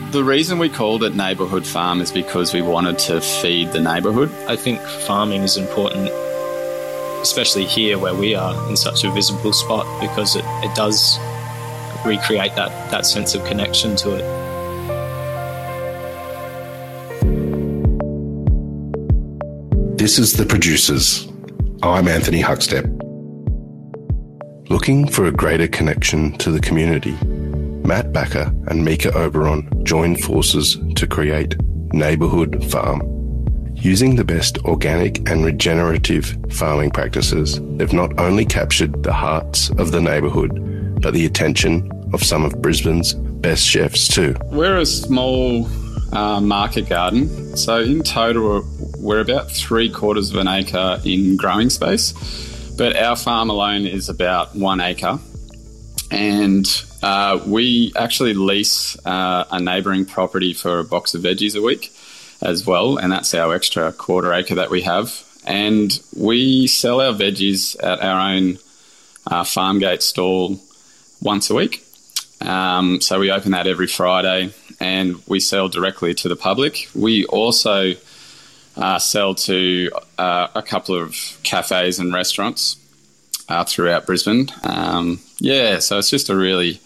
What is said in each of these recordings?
The reason we called it Neighbourhood Farm is because we wanted to feed the neighbourhood. I think farming is important, especially here where we are in such a visible spot, because it does recreate that sense of connection to it. This is The Producers. I'm Anthony Huckstep. Looking for a greater connection to the community, Matt Backer and Mika Oberon joined forces to create Neighbourhood Farm. Using the best organic and regenerative farming practices, they've not only captured the hearts of the neighbourhood, but the attention of some of Brisbane's best chefs too. We're a small market garden, so in total we're about 3/4 of an acre in growing space, but our farm alone is about 1 acre. And we actually lease a neighbouring property for a box of veggies a week as well, and that's our extra 1/4 acre that we have. And we sell our veggies at our own farm gate stall once a week. So we open that every Friday and we sell directly to the public. We also sell to a couple of cafes and restaurants throughout Brisbane. So it's just a really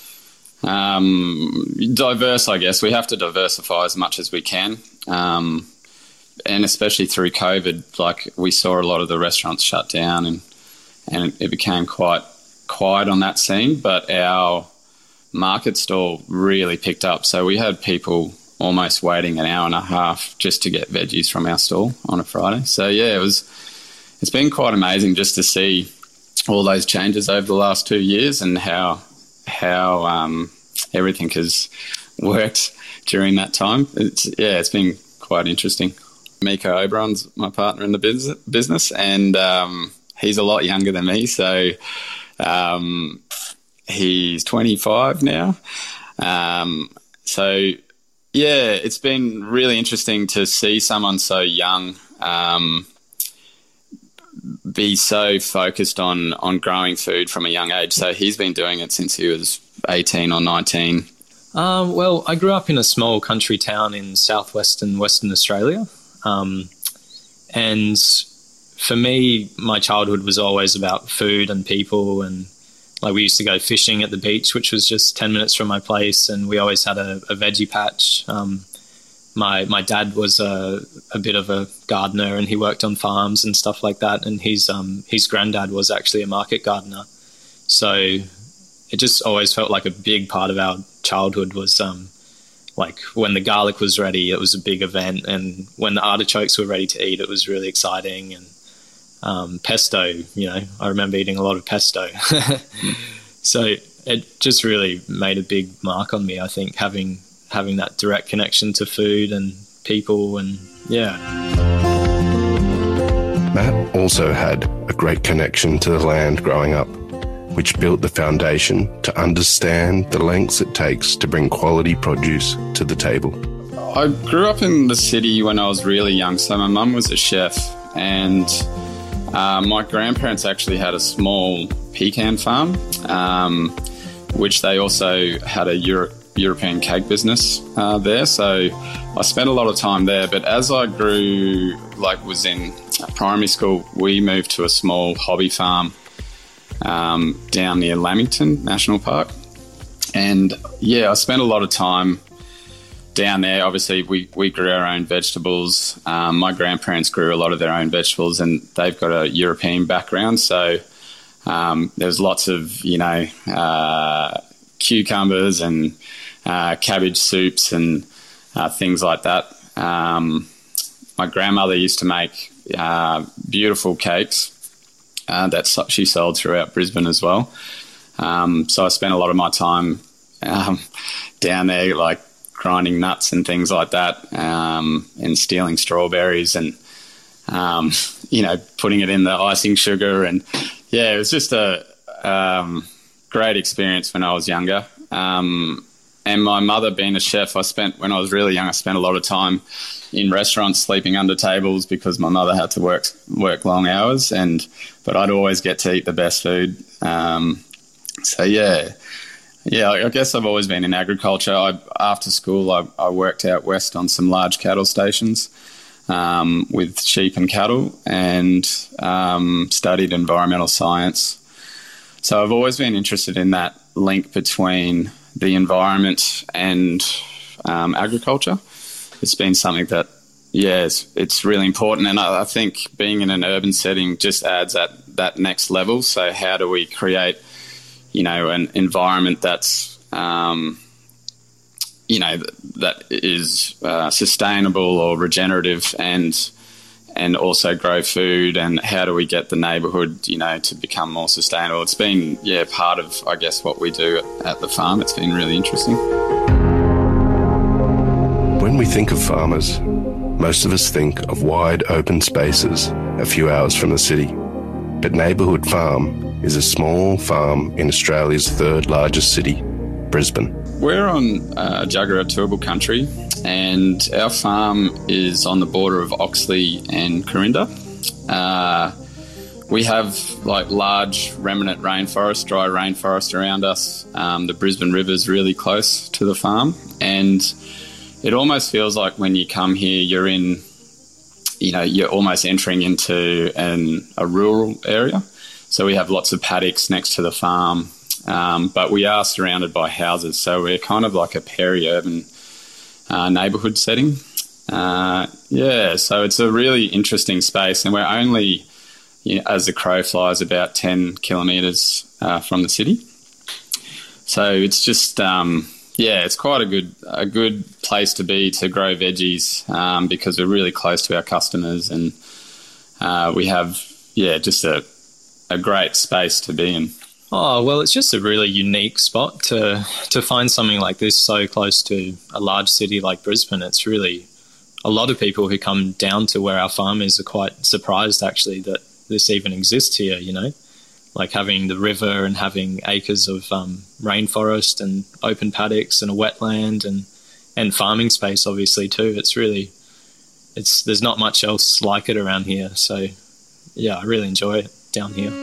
diverse, I guess. We have to diversify as much as we can. And especially through COVID, like we saw a lot of the restaurants shut down and it became quite quiet on that scene, but our market stall really picked up. So we had people almost waiting an hour and a half just to get veggies from our stall on a Friday. So yeah, it's been quite amazing just to see all those changes over the last 2 years and how everything has worked during that time. It's been quite interesting. Mika Oberon's my partner in the business, and he's a lot younger than me, so he's 25 now. It's been really interesting to see someone so young be so focused on growing food from a young age. So he's been doing it since he was 18 or 19. Well, I grew up in a small country town in southwestern Western Australia. And for me, my childhood was always about food and people. And like we used to go fishing at the beach, which was just 10 minutes from my place. And we always had a veggie patch. My dad was a bit of a gardener and he worked on farms and stuff like that. And his granddad was actually a market gardener. So it just always felt like a big part of our childhood was like when the garlic was ready, it was a big event. And when the artichokes were ready to eat, it was really exciting. And pesto, I remember eating a lot of pesto. So it just really made a big mark on me, I think, having that direct connection to food and people and Matt also had a great connection to the land growing up, which built the foundation to understand the lengths it takes to bring quality produce to the table. I grew up in the city when I was really young, so my mum was a chef, and my grandparents actually had a small pecan farm, which they also had a European cake business there. So I spent a lot of time there. But as I grew, was in primary school, we moved to a small hobby farm down near Lamington National Park. And I spent a lot of time down there. Obviously, we grew our own vegetables. My grandparents grew a lot of their own vegetables, and they've got a European background. So there's lots of, cucumbers and cabbage soups and things like that. My grandmother used to make beautiful cakes that she sold throughout Brisbane as well. So I spent a lot of my time down there, grinding nuts and things like that, and stealing strawberries and, putting it in the icing sugar. And it was just a great experience when I was younger. And my mother being a chef, when I was really young, I spent a lot of time in restaurants sleeping under tables because my mother had to work long hours, but I'd always get to eat the best food. Yeah, I guess I've always been in agriculture. After school, I worked out west on some large cattle stations with sheep and cattle, and studied environmental science. So I've always been interested in that link between the environment and agriculture. It's been something that, it's really important, and I think being in an urban setting just adds that next level. So how do we create, an environment that's, that is sustainable or regenerative, and also grow food, and how do we get the neighbourhood, to become more sustainable? It's been, part of, I guess, what we do at the farm. It's been really interesting. When we think of farmers, most of us think of wide open spaces a few hours from the city. But Neighbourhood Farm is a small farm in Australia's third largest city, Brisbane. We're on Jagera Turrbal country, and our farm is on the border of Oxley and Corinda. We have large remnant rainforest, dry rainforest around us. The Brisbane River's really close to the farm, and it almost feels like when you come here, you're in, you're almost entering into a rural area. So we have lots of paddocks next to the farm, but we are surrounded by houses. So we're kind of like a peri-urban neighbourhood setting. So it's a really interesting space, and we're only, as the crow flies, about 10 kilometres from the city. So it's just... it's quite a good place to be to grow veggies, because we're really close to our customers, and we have just a great space to be in. Oh, well, it's just a really unique spot to find something like this so close to a large city like Brisbane. It's really, a lot of people who come down to where our farm is are quite surprised actually that this even exists here, like having the river and having acres of rainforest and open paddocks and a wetland and farming space obviously too. There's not much else like it around here. So yeah, I really enjoy it down here.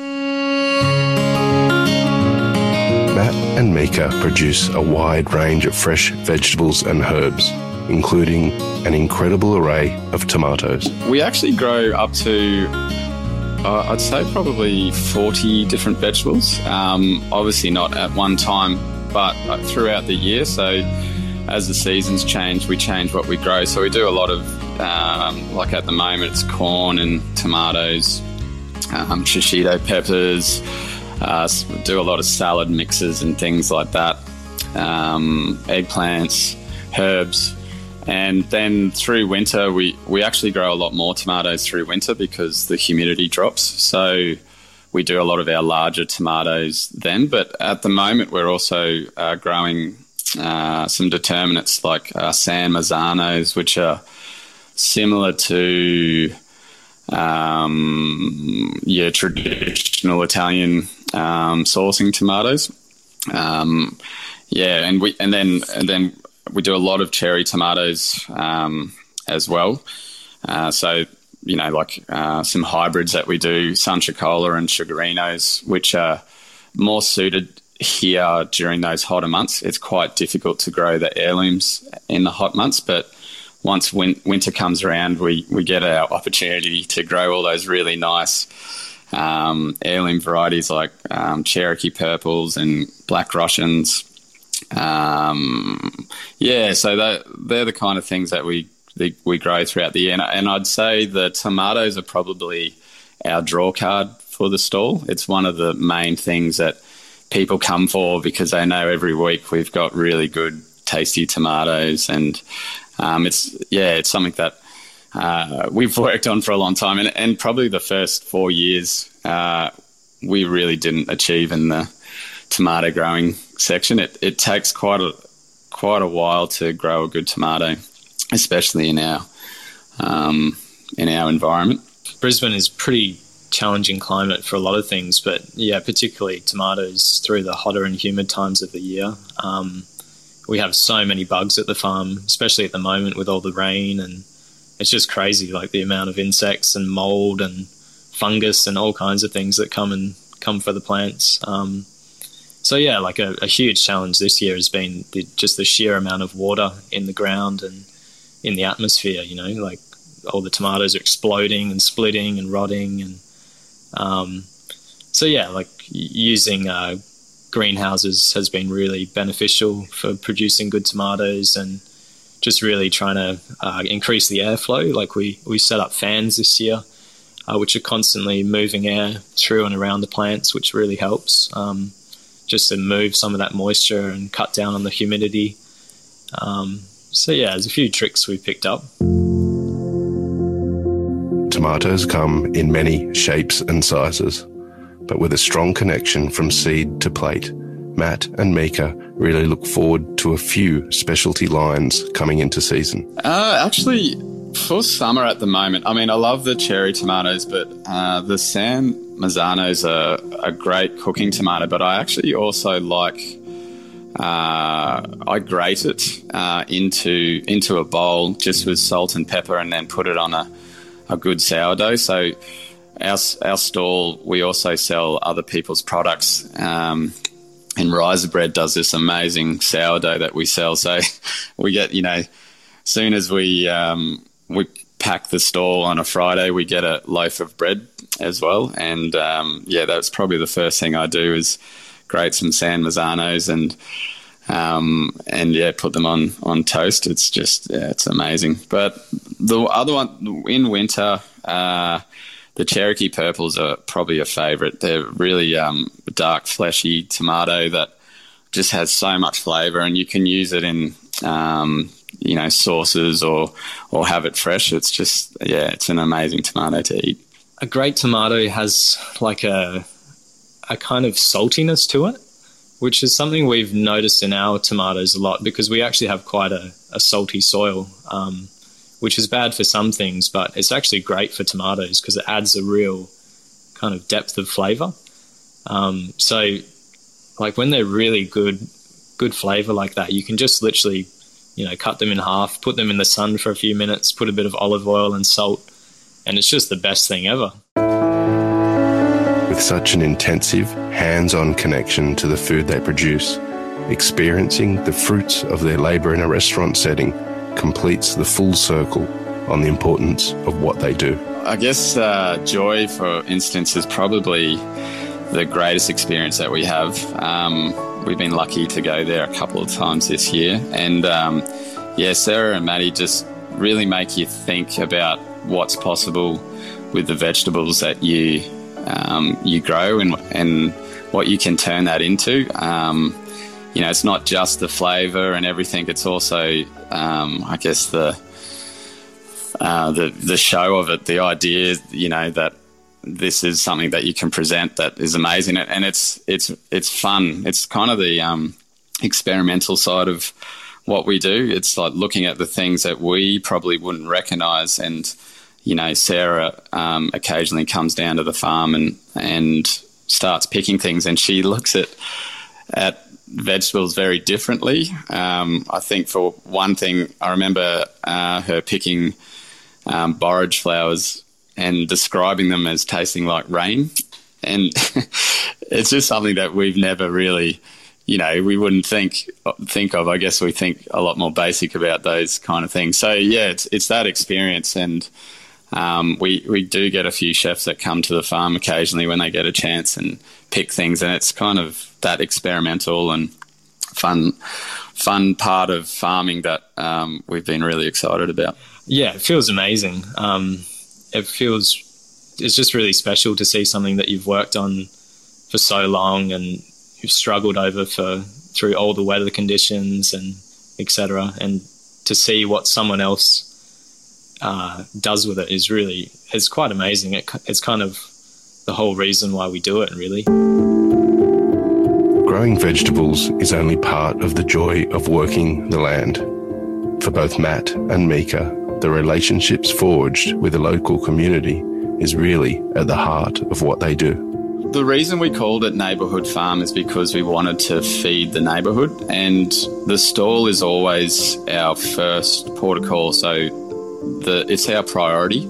Matt and Mika produce a wide range of fresh vegetables and herbs, including an incredible array of tomatoes. We actually grow up to... I'd say probably 40 different vegetables, obviously not at one time, but throughout the year. So as the seasons change, we change what we grow. So we do a lot of, like at the moment, it's corn and tomatoes, shishito peppers, do a lot of salad mixes and things like that, eggplants, herbs. And then through winter, we actually grow a lot more tomatoes through winter because the humidity drops. So we do a lot of our larger tomatoes then. But at the moment, we're also growing some determinants like San Mazzanos, which are similar to traditional Italian sourcing tomatoes. And then we do a lot of cherry tomatoes as well. Some hybrids that we do, Sanchicola and Sugarinos, which are more suited here during those hotter months. It's quite difficult to grow the heirlooms in the hot months, but once winter comes around, we get our opportunity to grow all those really nice heirloom varieties like Cherokee Purples and Black Russians. So they're the kind of things that we grow throughout the year. And I'd say the tomatoes are probably our draw card for the stall. It's one of the main things that people come for because they know every week we've got really good, tasty tomatoes. And it's something that we've worked on for a long time. And probably the first 4 years we really didn't achieve in the tomato growing section. It takes quite a while to grow a good tomato, especially in our environment. Brisbane is pretty challenging climate for a lot of things, but particularly tomatoes through the hotter and humid times of the year. We have so many bugs at the farm, especially at the moment with all the rain, and it's just crazy, like the amount of insects and mold and fungus and all kinds of things that come for the plants. So yeah, like a huge challenge this year has been just the sheer amount of water in the ground and in the atmosphere, you know, like all the tomatoes are exploding and splitting and rotting. And so yeah, like using greenhouses has been really beneficial for producing good tomatoes, and just really trying to increase the airflow. Like we set up fans this year, which are constantly moving air through and around the plants, which really helps just to move some of that moisture and cut down on the humidity. So yeah, there's a few tricks we picked up. Tomatoes come in many shapes and sizes, but with a strong connection from seed to plate, Matt and Mika really look forward to a few specialty lines coming into season. Actually, for summer at the moment, I mean, I love the cherry tomatoes, but the San Mazzanos are a great cooking tomato, but I actually also like, I grate it into a bowl just with salt and pepper, and then put it on a good sourdough. So our stall, we also sell other people's products, and Riser Bread does this amazing sourdough that we sell. So we get, you know, soon as we pack the stall on a Friday, we get a loaf of bread as well. And yeah, that's probably the first thing I do is grate some San Mazzanos and yeah, put them on toast. It's just, yeah, it's amazing. But the other one in winter, the Cherokee Purples are probably a favourite. They're really dark, fleshy tomato that just has so much flavour, and you can use it in, you know, sauces or have it fresh. It's just, yeah, it's an amazing tomato to eat. A great tomato has like a kind of saltiness to it, which is something we've noticed in our tomatoes a lot, because we actually have quite a salty soil, which is bad for some things, but it's actually great for tomatoes because it adds a real kind of depth of flavour. So like when they're really good flavour like that, you can just literally, you know, cut them in half, put them in the sun for a few minutes, put a bit of olive oil and salt, and it's just the best thing ever. With such an intensive, hands-on connection to the food they produce, experiencing the fruits of their labour in a restaurant setting completes the full circle on the importance of what they do. I guess Joy, for instance, is probably the greatest experience that we have. We've been lucky to go there a couple of times this year. And yeah, Sarah and Maddie just really make you think about what's possible with the vegetables that you grow and what you can turn that into. You know, it's not just the flavour and everything. It's also, I guess, the show of it, the idea, you know, that this is something that you can present that is amazing, and it's fun. It's kind of the experimental side of what we do. It's like looking at the things that we probably wouldn't recognise, and you know, Sarah occasionally comes down to the farm and starts picking things, and she looks at vegetables very differently. I think for one thing, I remember her picking borage flowers and describing them as tasting like rain. And it's just something that we've never really, you know, we wouldn't think of. I guess we think a lot more basic about those kind of things. So yeah, it's that experience. And we do get a few chefs that come to the farm occasionally when they get a chance and pick things, and it's kind of that experimental and fun part of farming that we've been really excited about. Yeah, it feels amazing. It's just really special to see something that you've worked on for so long and you've struggled over through all the weather conditions and etc. And to see what someone else does with it it's quite amazing. It's kind of the whole reason why we do it, really. Growing vegetables is only part of the joy of working the land. For both Matt and Mika, the relationships forged with the local community is really at the heart of what they do. The reason we called it Neighbourhood Farm is because we wanted to feed the neighbourhood, and the stall is always our first port of call, so it's our priority.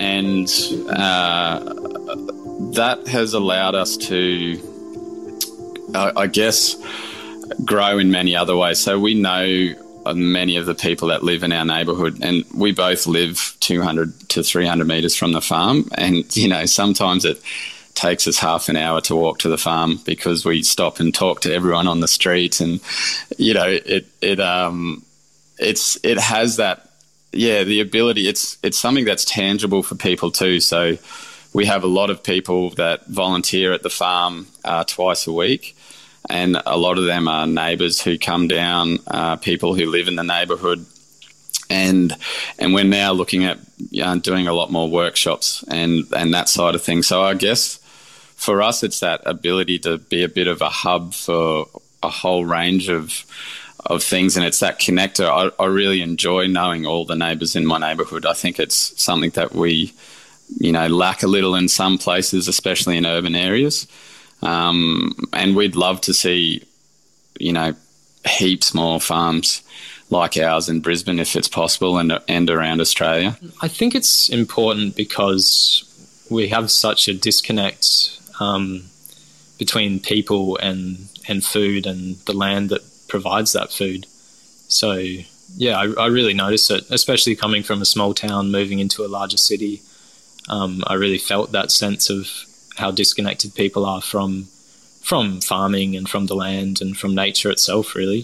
That has allowed us to I guess, grow in many other ways. So we know many of the people that live in our neighbourhood, and we both live 200 to 300 metres from the farm. And, sometimes it takes us half an hour to walk to the farm because we stop and talk to everyone on the street. And, it has that, the ability. It's something that's tangible for people too. So we have a lot of people that volunteer at the farm twice a week. And a lot of them are neighbours who come down, people who live in the neighbourhood. And we're now looking at doing a lot more workshops and that side of things. So I guess for us, it's that ability to be a bit of a hub for a whole range of things. And it's that connector. I really enjoy knowing all the neighbours in my neighbourhood. I think it's something that we, lack a little in some places, especially in urban areas. And we'd love to see, heaps more farms like ours in Brisbane if it's possible and around Australia. I think it's important because we have such a disconnect between people and food and the land that provides that food. So, I really notice it, especially coming from a small town, moving into a larger city. I really felt that sense of how disconnected people are from farming and from the land and from nature itself, really.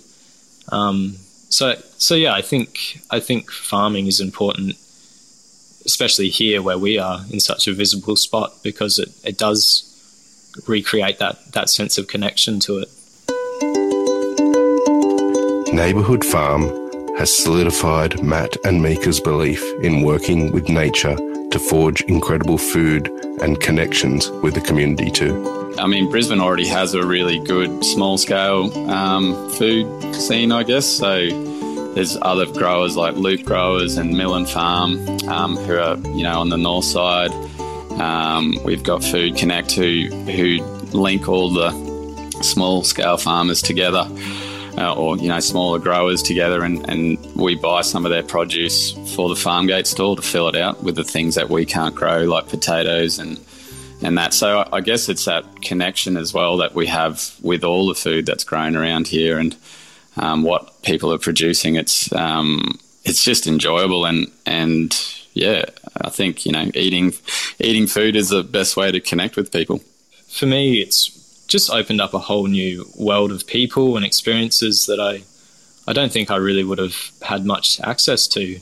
I think farming is important, especially here where we are in such a visible spot, because it does recreate that sense of connection to it. Neighbourhood Farm has solidified Matt and Mika's belief in working with nature to forge incredible food and connections with the community too. I mean, Brisbane already has a really good small-scale food scene, I guess. So there's other growers like Loop Growers and Mill and Farm who are, on the north side. We've got Food Connect who link all the small-scale farmers together. Or smaller growers together, and we buy some of their produce for the Farmgate stall to fill it out with the things that we can't grow, like potatoes and that. So I guess it's that connection as well that we have with all the food that's grown around here and what people are producing. It's just enjoyable and I think eating food is the best way to connect with people. For me, it's just opened up a whole new world of people and experiences that I don't think I really would have had much access to.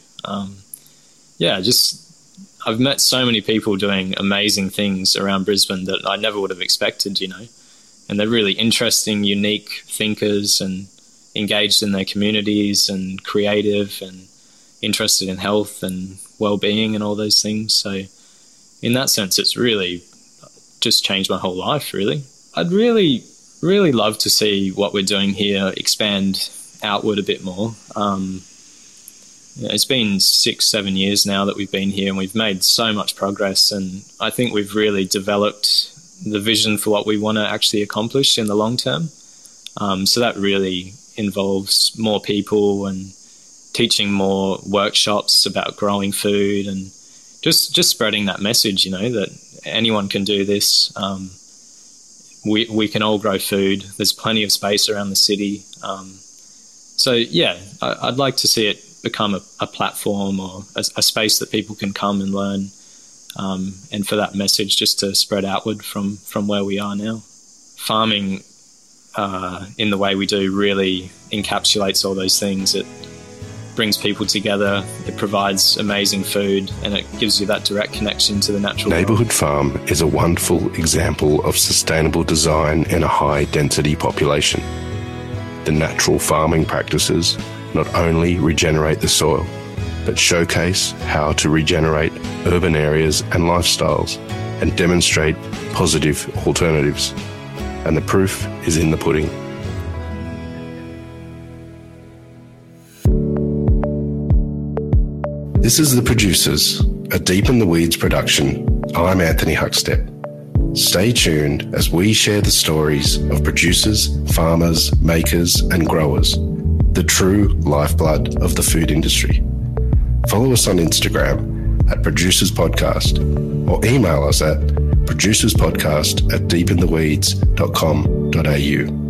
I've met so many people doing amazing things around Brisbane that I never would have expected, and they're really interesting, unique thinkers and engaged in their communities and creative and interested in health and well-being and all those things. So in that sense, it's really just changed my whole life, really. I'd really, really love to see what we're doing here expand outward a bit more. It's been 6-7 years now that we've been here, and we've made so much progress, and I think we've really developed the vision for what we want to actually accomplish in the long term. So that really involves more people and teaching more workshops about growing food and just spreading that message, that anyone can do this. We can all grow food. There's plenty of space around the city. I'd like to see it become a platform or a space that people can come and learn, and for that message just to spread outward from where we are now. Farming in the way we do really encapsulates all those things. It brings people together, it provides amazing food, and it gives you that direct connection to the natural world. Neighbourhood Farm is a wonderful example of sustainable design in a high-density population. The natural farming practices not only regenerate the soil, but showcase how to regenerate urban areas and lifestyles and demonstrate positive alternatives. And the proof is in the pudding. This is The Producers, a Deep in the Weeds production. I'm Anthony Huckstep. Stay tuned as we share the stories of producers, farmers, makers and growers, the true lifeblood of the food industry. Follow us on Instagram at Producers Podcast or email us at producerspodcast@deepintheweeds.com.au. www.farmingforlife.org.au.